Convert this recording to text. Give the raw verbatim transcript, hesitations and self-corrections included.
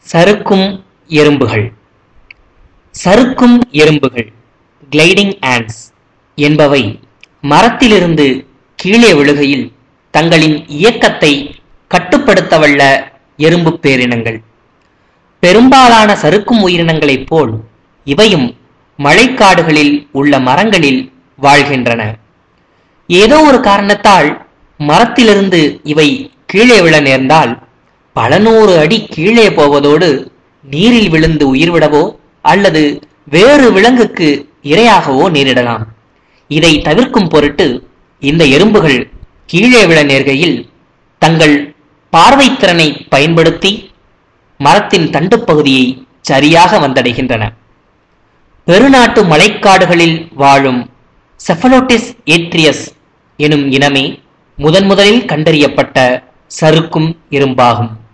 சறுக்கும் எறும்புகள். சறுக்கும் எறும்புகள் gliding ants என்பவை மரத்திலிருந்து கீழே விழுகையில் தங்களின் இயக்கத்தை கட்டுப்படுத்தவல்ல எறும்பு பேரினங்கள். பெரும்பாலான சறுக்கும் உயிரினங்களைப் போல் இவையும் மழைக்காடுகளில் உள்ள மரங்களில் வாழ்கின்றன. ஏதோ ஒரு காரணத்தால் மரத்திலிருந்து இவை கீழே விழ நேர்ந்தால் பல நூறு அடி கீழே போவதோடு நீரில் விழுந்து உயிர்விடவோ அல்லது வேறு விலங்குக்கு இரையாகவோ நேரிடலாம். இதை தவிர்க்கும் பொருட்டு இந்த எறும்புகள் கீழே விழ நேர்கையில் தங்கள் பார்வைத்திறனை பயன்படுத்தி மரத்தின் தண்டு பகுதியை சரியாக வந்தடைகின்றன. பெருநாட்டு மழைக்காடுகளில் வாழும் செஃபலோட்டிஸ் ஏட்ரியஸ் எனும் இனமே முதன் முதலில் கண்டறியப்பட்ட சறுக்கும் எறும்பாகும்.